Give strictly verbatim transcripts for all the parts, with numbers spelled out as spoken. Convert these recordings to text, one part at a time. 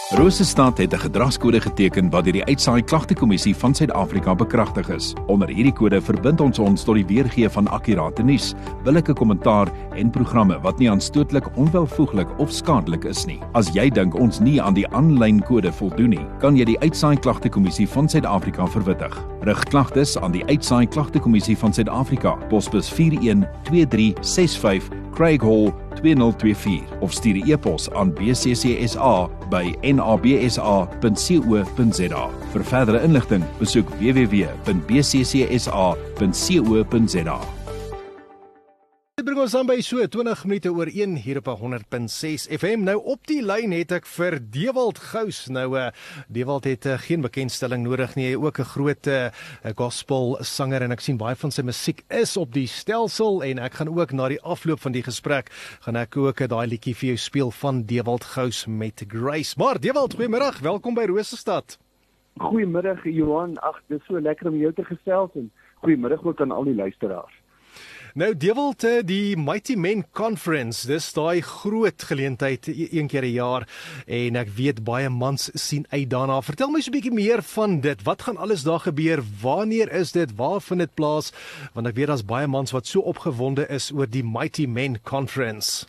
Rosestad het 'n gedragskode geteken wat deur die Uitsaai Klagtekommissie van Suid-Afrika bekragtig is. Onder hierdie kode verbind ons ons tot die weergee van akkurate nuus, billike kommentaar en programme wat nie aanstootlik, onwelvoeglik of skadelik is nie. As jy dink ons nie aan die aanlyn kode voldoen nie, kan jy die Uitsaai Klagtekommissie van Suid-Afrika verwittig. Rig klagtes aan die Uitsaai Klagtekommissie van Suid-Afrika, posbus vier een twee drie ses vyf, Craig Hall twee nul twee vier of stuur 'n e-pos aan b c c s a by n a b s a punt co punt z a. Vir verdere inligting, besoek w w w punt b c c s a punt co punt z a. Dit bring ons aan by so twintig minute oor een hier op honderd punt ses F M. Nou op die lyn het ek vir Dewald Gous. Nou uh, Dewald het uh, geen bekendstelling nodig nie. Hy is ook 'n groot uh, gospel sanger en ek sien baie van sy musiek is op die stelsel en ek gaan ook na die afloop van die gesprek gaan ek ook uh, daai liedjie vir jou speel van Dewald Gous met Grace. Maar Dewald, goeiemiddag. Welkom by Rosestad. Goeiemiddag Johan. Ag, dit is so lekker om jou te gesels en goeiemiddag ook aan al die luisteraars. Nou Dewald, die Mighty Men Conference, dis daai groot geleentheid een keer 'n jaar en ek weet baie mans sien uit daarna. Vertel my so 'n bietjie meer van dit. Wat gaan alles daar gebeur? Wanneer is dit? Waar vind dit plaas? Want ek weet daar's baie mans wat so opgewonde is oor die Mighty Men Conference.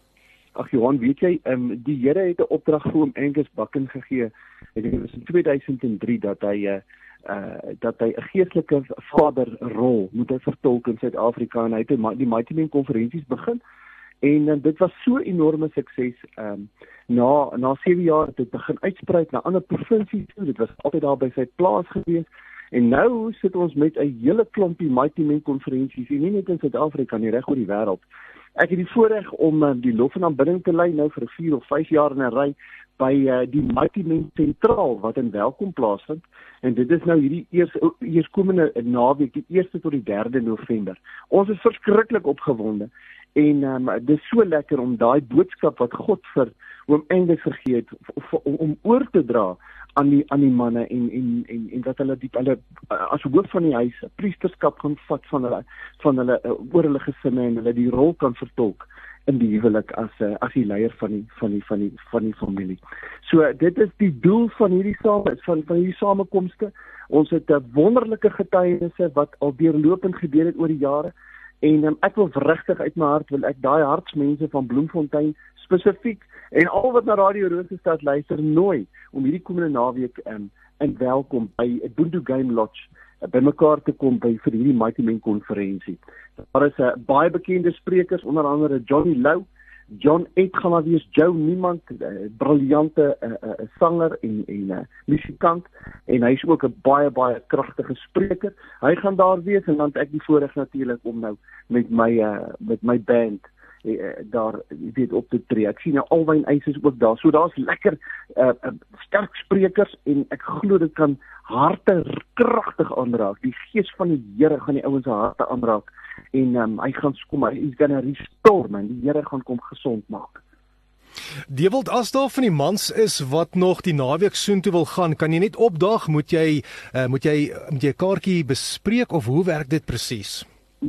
Ag Johan, weet jy, um, die Here het 'n opdrag vir hom Angus Buchan gegee. Dit was in twee duisend drie dat hy uh, Uh, dat hy 'n geestelike vaderrol moet hy vertolk in Suid-Afrika en hy het die Mighty Men konferensies begin en uh, dit was so 'n enorme sukses. Um, na na sewe jaar het dit begin uitsprei na ander provinsies toe. Dit was altyd daar by sy plaas gewees en nou sit ons met 'n hele klompie Mighty Men konferensies en nie net in Suid-Afrika nie, reg oor die wêreld. Ek het die voorreg om uh, die lof en aanbidding te lei nou vir vier of vyf jaar in 'n ry by uh, die Mighty Men Sentraal wat in Welkom plaasvind en dit is nou hierdie eers eerskomende naweek, die eerste tot die derde November. Ons is verskriklik opgewonde en um, dit is so lekker om daai boodskap wat God vir oom Angus gegee het om, om oor te dra aan die aan die manne en en en en dat hulle die hulle as hoof van die huis priesterskap gaan vat van hulle van hulle uh, oor hulle gesinne en hulle die rol kan vertolk in die huwelik as uh, as die leier van die van die van die van die familie. So dit is die doel van hierdie same van van hierdie samekomste. Ons het 'n wonderlike getuienisse wat al deurlopend gebeur het oor die jare en um, ek wil regtig uit my hart wil ek daai hartsmense van Bloemfontein spesifiek en al wat na Radio Rosestad luister nooi om hierdie komende naweek um, in Welkom by Ubuntu Game Lodge by mekaar te kom by vir hierdie Mighty Men konferensie. Daar is 'n uh, baie bekende sprekers, onder andere Johnny Lou, John Ed gaan daar wees, Joe Niemand, 'n uh, briljante uh, uh, sanger en en uh, musikant en hy is ook 'n baie baie kragtige spreker. Hy gaan daar wees en dan het ek die voorreg natuurlik om nou met my uh, met my band uh, daar weet op te tree. Ek sien nou Alwyn Eys is ook daar. So daar's lekker uh, uh, sterk sprekers en ek glo dit kan harte kragtig aanraak. Die gees van die Here gaan die ouens se harte aanraak en um, hy gaan kom, hy's gonna restore man. Die Here gaan kom gesond maak. Dewald, as daar van die mans is wat nog die naweek soontoe wil gaan, kan jy net opdaag, moet jy uh, moet jy moet jy 'n kaartjie bespreek of hoe werk dit presies?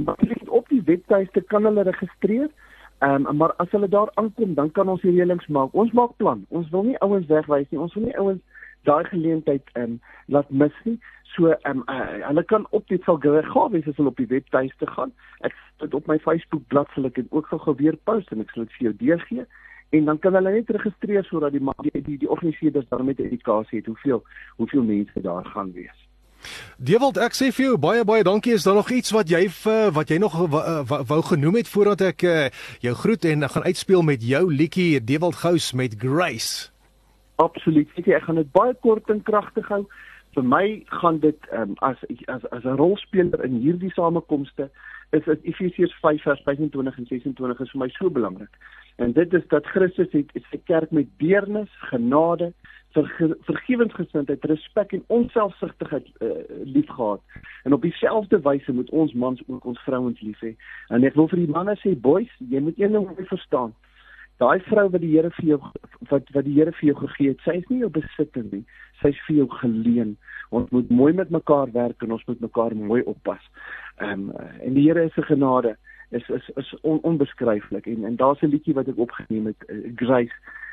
Op die webtuiste kan hulle registreer. Um, maar as hulle daar aankom, dan kan ons die reëlings maak. Ons maak plan. Ons wil nie ouens wegwys nie. Ons wil nie ouens daai geleentheid um, laat mis nie. So um, uh, hulle kan op dit sal gawe wees as hulle op die webtuiste gaan. Ek sit op my Facebook bladsy sal ek dit ook gou weer post en ek sal dit vir jou deurgee. En dan kan hulle net registreer sodat die die die, die organiseerders dan met edukasie het hoeveel hoeveel mense daar gaan wees. Dewald, ek sê vir jou baie baie dankie. Is daar nog iets wat jy wat jy nog wou, wou genoem het voordat ek uh, jou groet en gaan uitspeel met jou liedjie Dewald Gous met Grace? Absoluut. Ek gaan dit baie kort en kragtig hou. Vir my gaan dit um, as as as 'n rolspeler in hierdie samekomste is is Efesiërs vyf vers vyf-en-twintig en ses-en-twintig is vir my so belangrik. En dit is dat Christus het sy kerk met deernis, genade, verge, vergewensgesindheid, respek en onselfsugtigheid uh, liefgehad. En op dieselfde wyse moet ons mans ook ons vrouens lief hê. En ek wil vir die manne sê, boys, jy moet een ding moet verstaan. Daai vrou wat die Here vir jou wat wat die Here vir jou gegee het, sy is nie jou besitting nie. Sy is vir jou geleen. Ons moet mooi met mekaar werk en ons moet mekaar mooi oppas. Ehm um, en die Here se genade is is is on, onbeskryflik en en daar's 'n liedjie wat ek opgeneem het, uh, Grace.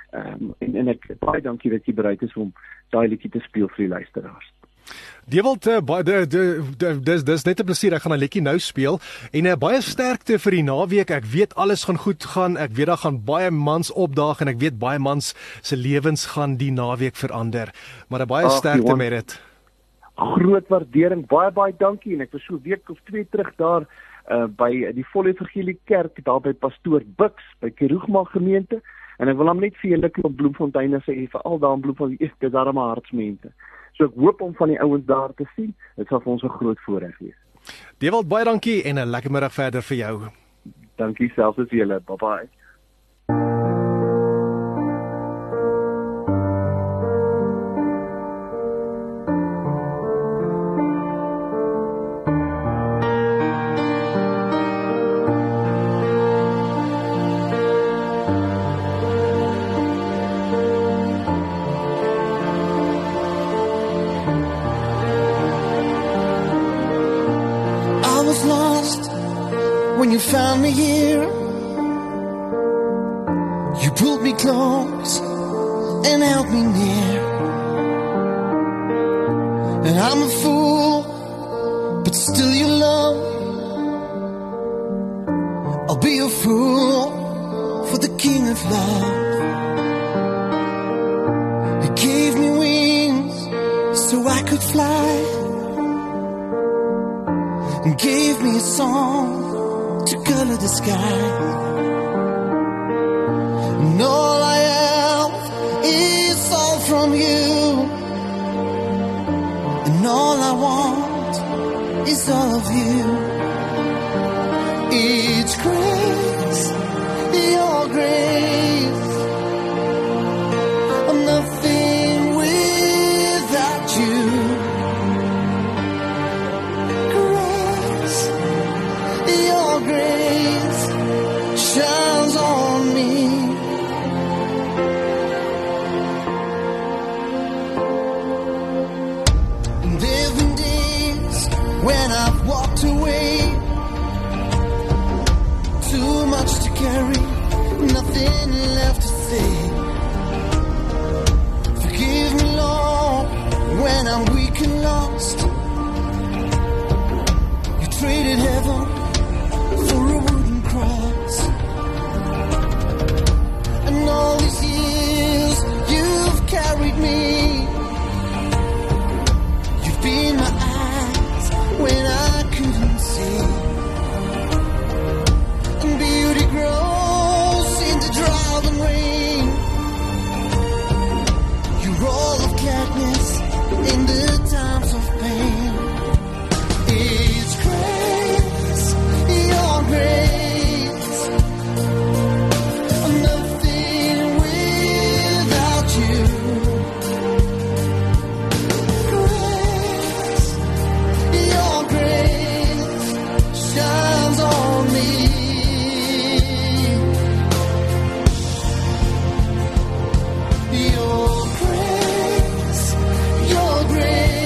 Um, en, en ek baie dankie dat jy bereid is om daai liedjie te speel vir die luisteraars. Dewald, uh, dis dis net 'n plesier, ek gaan 'n liedjie nou speel en uh, baie sterkte vir die naweek. Ek weet alles gaan goed gaan. Ek weet daar gaan baie mans opdaag en ek weet baie mans se lewens gaan die naweek verander. Maar 'n baie Ach, sterkte Johan, met dit. Groot waardering. Baie baie dankie en ek was so 'n week of twee terug daar uh, by die Volle Evangelie Kerk daar by Pastoor Bux by Keroegma gemeente en ek wil hom net vir julle op Bloemfontein sê vir al daar in Bloemfontein, ek dis daar maar hartsmente. So ek hoop om van die ouens daar te sien. Dit sal vir ons 'n groot voorreg wees. Dewald, baie dankie en 'n lekker middag verder vir jou. Dankie selfs as julle. Bye bye. When you found me here, you pulled me close and held me near. And I'm a fool, but still you love. I'll be a fool for the King of Love. He gave me wings so I could fly, and gave me a song to color the sky. And all I am is all from you, and all I want is all of you. It's grace, your grace. I'm nothing without you. Grace, your grace shines on me. And there've been days when I've walked away, too much to carry, nothing left to say. Forgive me, Lord, when I'm weak and lost. You traded heaven for a wooden cross. And all these years you've carried me. You've been my eyes when I couldn't see. And beauty grows in the drought and rain. You're all of gladness in the times of pain. It's grace, your grace. I'm nothing without you. Grace, your grace shines on me. Your grace, your grace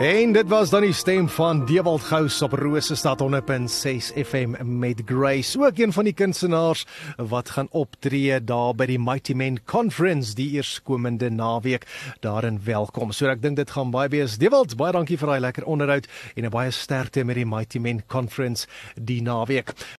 En dit was dan die stem van Dewald Gous op Rosestad honderd punt ses F M met Grace, ook een van die kunstenaars wat gaan optree daar by die Mighty Men Conference die eerskomende naweek daarin welkom. So ek dink dit gaan baie wees. Dewald, baie dankie vir daai lekker onderhoud en 'n baie sterkte met die Mighty Men Conference die naweek.